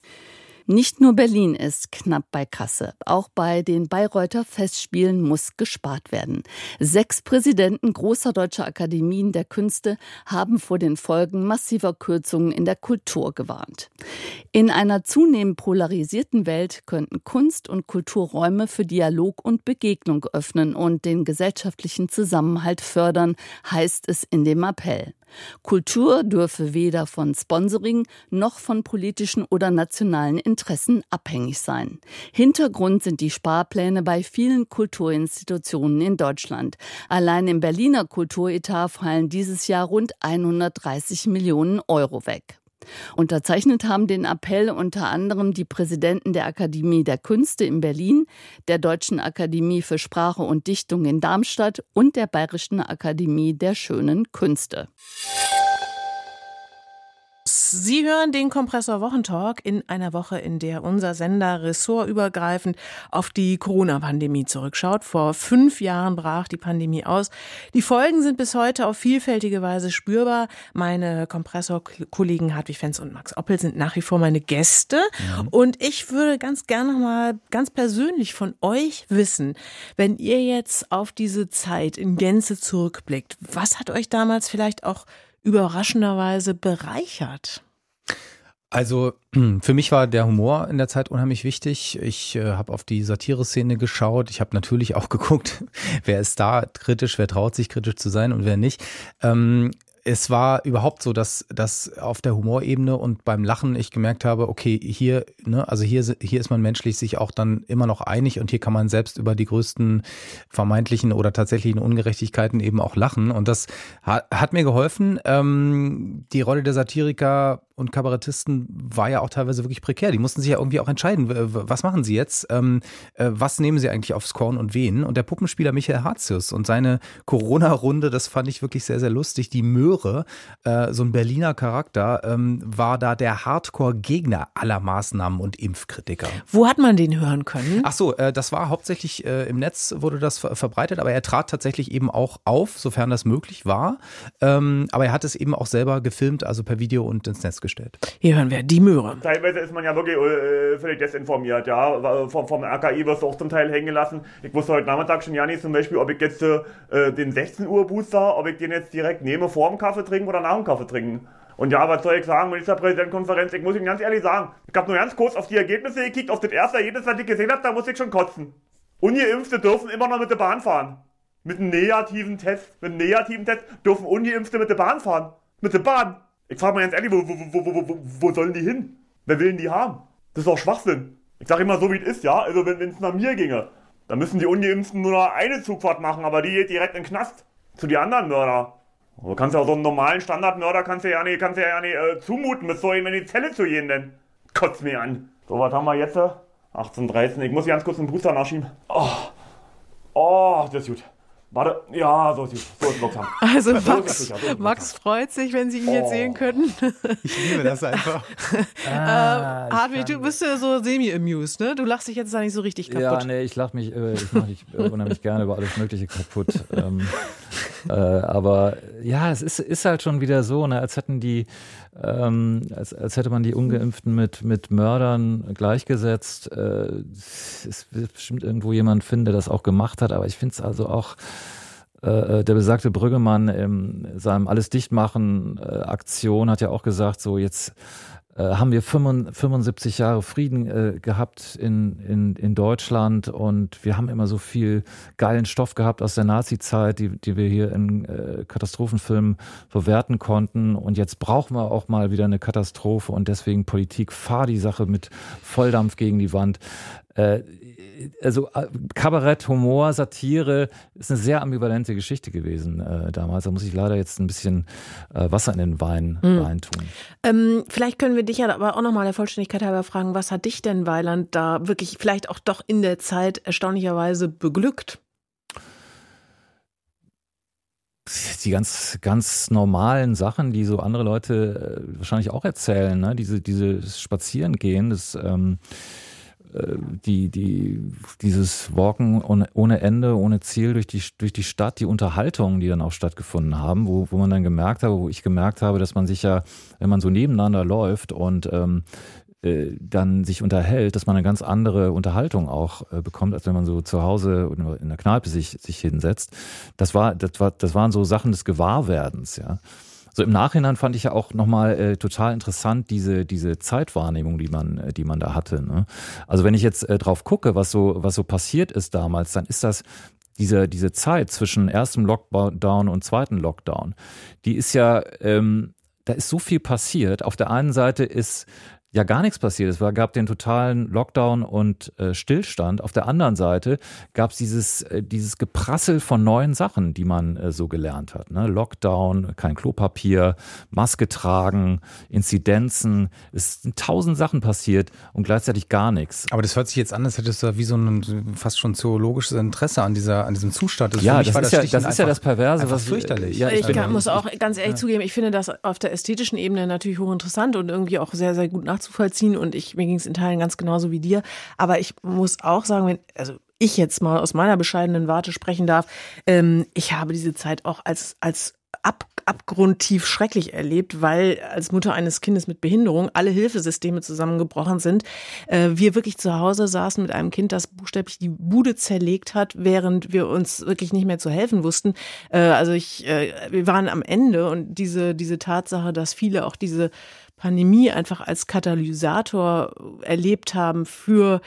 Nicht nur Berlin ist knapp bei Kasse. Auch bei den Bayreuther Festspielen muss gespart werden. Sechs Präsidenten großer deutscher Akademien der Künste haben vor den Folgen massiver Kürzungen in der Kultur gewarnt. In einer zunehmend polarisierten Welt könnten Kunst- und Kulturräume für Dialog und Begegnung öffnen und den gesellschaftlichen Zusammenhalt fördern, heißt es in dem Appell. Kultur dürfe weder von Sponsoring noch von politischen oder nationalen Interessen abhängig sein. Hintergrund sind die Sparpläne bei vielen Kulturinstitutionen in Deutschland. Allein im Berliner Kulturetat fallen dieses Jahr rund hundertdreißig Millionen Euro weg. Unterzeichnet haben den Appell unter anderem die Präsidenten der Akademie der Künste in Berlin, der Deutschen Akademie für Sprache und Dichtung in Darmstadt und der Bayerischen Akademie der Schönen Künste. Sie hören den Kompressor Wochentalk in einer Woche, in der unser Sender ressortübergreifend auf die Corona-Pandemie zurückschaut. Vor fünf Jahren brach die Pandemie aus. Die Folgen sind bis heute auf vielfältige Weise spürbar. Meine Kompressor-Kollegen Hartwig Fenz und Max Oppel sind nach wie vor meine Gäste. Mhm. Und ich würde ganz gerne noch mal ganz persönlich von euch wissen, wenn ihr jetzt auf diese Zeit in Gänze zurückblickt, was hat euch damals vielleicht auch überraschenderweise bereichert? Also für mich war der Humor in der Zeit unheimlich wichtig. Ich äh, habe auf die Satire-Szene geschaut. Ich habe natürlich auch geguckt, wer ist da kritisch, wer traut sich kritisch zu sein und wer nicht. Ähm, es war überhaupt so, dass, dass auf der Humorebene und beim Lachen ich gemerkt habe, okay, hier, ne, also hier, hier ist man menschlich sich auch dann immer noch einig und hier kann man selbst über die größten vermeintlichen oder tatsächlichen Ungerechtigkeiten eben auch lachen. Und das hat, hat mir geholfen. Ähm, die Rolle der Satiriker und Kabarettisten war ja auch teilweise wirklich prekär. Die mussten sich ja irgendwie auch entscheiden, was machen sie jetzt? Ähm, äh, was nehmen sie eigentlich aufs Korn und wen? Und der Puppenspieler Michael Hartzius und seine Corona-Runde, das fand ich wirklich sehr, sehr lustig. Die Möhre, äh, so ein Berliner Charakter, ähm, war da der Hardcore-Gegner aller Maßnahmen und Impfkritiker. Wo hat man den hören können? Ach so, äh, das war hauptsächlich äh, im Netz, wurde das ver- verbreitet, aber er trat tatsächlich eben auch auf, sofern das möglich war. Ähm, aber er hat es eben auch selber gefilmt, also per Video und ins Netz gestellt. Hier hören wir die Möhre. Teilweise ist man ja wirklich äh, völlig desinformiert, ja. Vom, vom R K I wirst du auch zum Teil hängen gelassen. Ich wusste heute Nachmittag schon ja nicht zum Beispiel, ob ich jetzt äh, den sechzehn Uhr Booster, ob ich den jetzt direkt nehme, vor dem Kaffee trinken oder nach dem Kaffee trinken. Und ja, was soll ich sagen, Ministerpräsidentenkonferenz, ich muss Ihnen ganz ehrlich sagen, ich habe nur ganz kurz auf die Ergebnisse gekickt, auf das erste Ergebnis, was ich gesehen habe, da musste ich schon kotzen. Ungeimpfte dürfen immer noch mit der Bahn fahren. Mit einem negativen Test, mit einem negativen Test dürfen Ungeimpfte mit der Bahn fahren. Mit der Bahn. Ich frage mal ganz ehrlich, wo, wo, wo, wo, wo, wo sollen die hin? Wer will denn die haben? Das ist doch Schwachsinn. Ich sage immer so, wie es ist, ja. Also wenn es nach mir ginge, dann müssen die Ungeimpften nur noch eine Zugfahrt machen, aber die geht direkt in den Knast. Zu den anderen Mörder. Du kannst ja auch so einen normalen Standardmörder kannst du ja nicht, kannst du ja nicht äh, zumuten, mit so jemand in die Zelle zu gehen, denn kotzt mir an. So, was haben wir jetzt? achtzehn Uhr dreizehn. Ich muss ganz kurz den Booster nachschieben. Oh, oh, das ist gut. Warte, ja, so ist gut. So ist wirksam. Also so Max, ist wirksam. Max freut sich, wenn Sie ihn jetzt Oh. sehen könnten. Ich liebe das einfach. ah, äh, Hartwig, du bist ja so semi-amused, ne? Du lachst dich jetzt da nicht so richtig kaputt. Ja, nee, ich lach mich, äh, ich mache mich äh, unheimlich gerne über alles Mögliche kaputt. ähm, äh, aber ja, es ist, ist halt schon wieder so, ne, als hätten die, ähm, als, als hätte man die Ungeimpften mit, mit Mördern gleichgesetzt. Äh, es wird bestimmt irgendwo jemand finden, der das auch gemacht hat, aber ich finde es also auch, äh, der besagte Brüggemann in seinem Alles-Dichtmachen-Aktion hat ja auch gesagt, so jetzt äh, haben wir fünfundsiebzig Jahre Frieden äh, gehabt in, in, in Deutschland und wir haben immer so viel geilen Stoff gehabt aus der Nazi-Zeit, die, die wir hier in äh, Katastrophenfilmen verwerten konnten und jetzt brauchen wir auch mal wieder eine Katastrophe und deswegen Politik, fahr die Sache mit Volldampf gegen die Wand. Äh, also Kabarett, Humor, Satire ist eine sehr ambivalente Geschichte gewesen äh, damals. Da muss ich leider jetzt ein bisschen äh, Wasser in den Wein hm. reintun. Ähm, vielleicht können wir dich ja aber auch nochmal der Vollständigkeit halber fragen, was hat dich denn, Weiland, da wirklich vielleicht auch doch in der Zeit erstaunlicherweise beglückt? Die ganz, ganz normalen Sachen, die so andere Leute äh, wahrscheinlich auch erzählen, ne? Diese, dieses Spazierengehen, das ähm, Die, die, dieses Walken ohne, ohne Ende, ohne Ziel durch die, durch die Stadt, die Unterhaltungen, die dann auch stattgefunden haben, wo, wo man dann gemerkt habe, wo ich gemerkt habe, dass man sich ja, wenn man so nebeneinander läuft und ähm, äh, dann sich unterhält, dass man eine ganz andere Unterhaltung auch äh, bekommt, als wenn man so zu Hause oder in der Kneipe sich, sich hinsetzt. Das war, das war, das waren so Sachen des Gewahrwerdens, ja. So im Nachhinein fand ich ja auch nochmal äh, total interessant diese diese Zeitwahrnehmung, die man äh, die man da hatte. Ne? Also wenn ich jetzt äh, drauf gucke, was so was so passiert ist damals, dann ist das diese diese Zeit zwischen erstem Lockdown und zweiten Lockdown. Die ist ja ähm, da ist so viel passiert. Auf der einen Seite ist ja gar nichts passiert. Es war, gab den totalen Lockdown und äh, Stillstand. Auf der anderen Seite gab es dieses, äh, dieses Geprassel von neuen Sachen, die man äh, so gelernt hat. Ne? Lockdown, kein Klopapier, Maske tragen, Inzidenzen. Es sind tausend Sachen passiert und gleichzeitig gar nichts. Aber das hört sich jetzt an, als hättest du wie so ein fast schon zoologisches Interesse an dieser, an diesem Zustand. Das ja, das, ist ja, das ist ja das Perverse. Was fürchterlich. Ja, ich kann, muss auch ganz ehrlich ja. zugeben, ich finde das auf der ästhetischen Ebene natürlich hochinteressant und irgendwie auch sehr, sehr gut nachzuvollziehen. Zuvollziehen und ich, mir ging es in Teilen ganz genauso wie dir, aber ich muss auch sagen, wenn, also ich jetzt mal aus meiner bescheidenen Warte sprechen darf, ähm, ich habe diese Zeit auch als, als ab, abgrundtief schrecklich erlebt, weil als Mutter eines Kindes mit Behinderung alle Hilfesysteme zusammengebrochen sind. Äh, wir wirklich zu Hause saßen mit einem Kind, das buchstäblich die Bude zerlegt hat, während wir uns wirklich nicht mehr zu helfen wussten. Äh, also ich, äh, wir waren am Ende und diese, diese Tatsache, dass viele auch diese Pandemie einfach als Katalysator erlebt haben für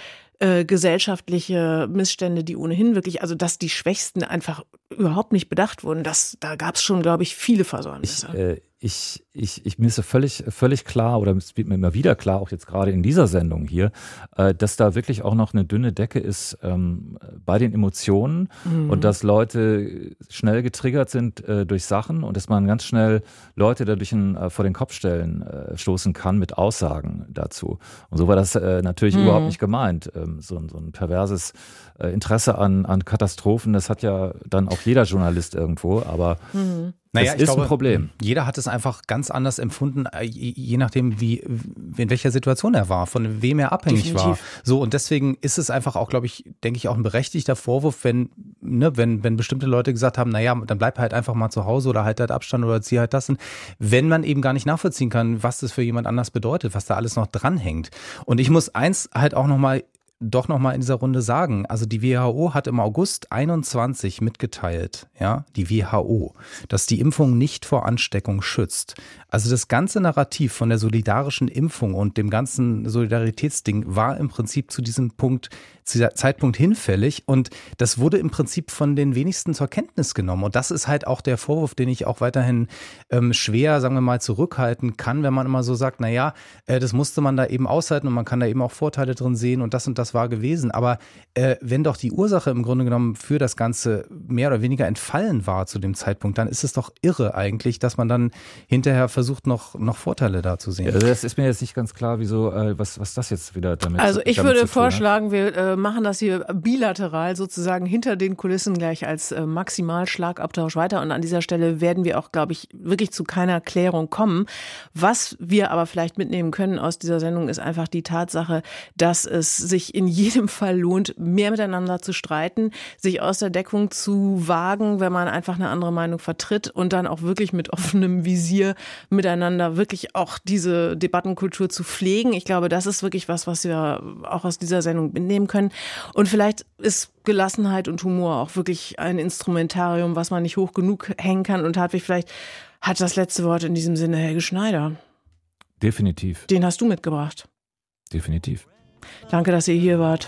äh, gesellschaftliche Missstände, die ohnehin wirklich, also dass die Schwächsten einfach überhaupt nicht bedacht wurden. Das, da gab es schon, glaube ich, viele Versäumnisse. Ich, äh, ich, ich, ich, mir ist völlig, völlig klar, oder es wird mir immer wieder klar, auch jetzt gerade in dieser Sendung hier, äh, dass da wirklich auch noch eine dünne Decke ist ähm, bei den Emotionen mhm. und dass Leute schnell getriggert sind äh, durch Sachen und dass man ganz schnell Leute dadurch in, äh, vor den Kopf stellen äh, stoßen kann mit Aussagen dazu. Und so war das äh, natürlich mhm. überhaupt nicht gemeint. Ähm, so, so ein perverses äh, Interesse an, an Katastrophen, das hat ja dann auch jeder Journalist irgendwo, aber mhm. Naja, das ich ist glaube, ein Problem. Jeder hat es einfach ganz anders empfunden, je nachdem, wie, in welcher Situation er war, von wem er abhängig Definitiv. war. So, und deswegen ist es einfach auch, glaube ich, denke ich, auch ein berechtigter Vorwurf, wenn, ne, wenn, wenn bestimmte Leute gesagt haben, naja, dann bleib halt einfach mal zu Hause oder halt halt Abstand oder zieh halt das hin, wenn man eben gar nicht nachvollziehen kann, was das für jemand anders bedeutet, was da alles noch dranhängt. Und ich muss eins halt auch nochmal doch nochmal in dieser Runde sagen, also die W H O hat im August einundzwanzig mitgeteilt, ja, die W H O, dass die Impfung nicht vor Ansteckung schützt. Also das ganze Narrativ von der solidarischen Impfung und dem ganzen Solidaritätsding war im Prinzip zu diesem Punkt, zu dieser Zeitpunkt hinfällig und das wurde im Prinzip von den wenigsten zur Kenntnis genommen und das ist halt auch der Vorwurf, den ich auch weiterhin ähm, schwer, sagen wir mal, zurückhalten kann, wenn man immer so sagt, naja, äh, das musste man da eben aushalten und man kann da eben auch Vorteile drin sehen und das und das war gewesen, aber äh, wenn doch die Ursache im Grunde genommen für das Ganze mehr oder weniger entfallen war zu dem Zeitpunkt, dann ist es doch irre eigentlich, dass man dann hinterher versucht, noch, noch Vorteile da zu sehen. Ja, das ist mir jetzt nicht ganz klar, wieso, äh, was, was das jetzt wieder damit Also ich damit würde zu tun vorschlagen, hat. wir äh, machen das hier bilateral sozusagen hinter den Kulissen gleich als äh, Maximalschlagabtausch weiter und an dieser Stelle werden wir auch, glaube ich, wirklich zu keiner Klärung kommen. Was wir aber vielleicht mitnehmen können aus dieser Sendung ist einfach die Tatsache, dass es sich in jedem Fall lohnt, mehr miteinander zu streiten, sich aus der Deckung zu wagen, wenn man einfach eine andere Meinung vertritt und dann auch wirklich mit offenem Visier miteinander wirklich auch diese Debattenkultur zu pflegen. Ich glaube, das ist wirklich was, was wir auch aus dieser Sendung mitnehmen können. Und vielleicht ist Gelassenheit und Humor auch wirklich ein Instrumentarium, was man nicht hoch genug hängen kann. Und Hartwig, vielleicht hat das letzte Wort in diesem Sinne Helge Schneider. Definitiv. Den hast du mitgebracht. Definitiv. Danke, dass ihr hier wart.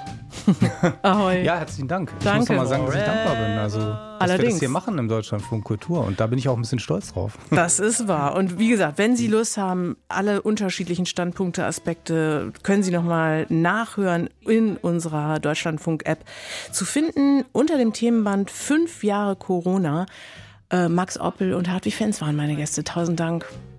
Ahoi. Ja, herzlichen Dank. Ich Danke. muss noch mal sagen, dass ich dankbar bin. Also, dass Allerdings. wir das hier machen im Deutschlandfunk Kultur. Und da bin ich auch ein bisschen stolz drauf. Das ist wahr. Und wie gesagt, wenn Sie Lust haben, alle unterschiedlichen Standpunkte, Aspekte, können Sie nochmal nachhören in unserer Deutschlandfunk-App. Zu finden unter dem Themenband fünf Jahre Corona. Äh, Max Oppel und Hartwig Fenz waren meine Gäste. Tausend Dank.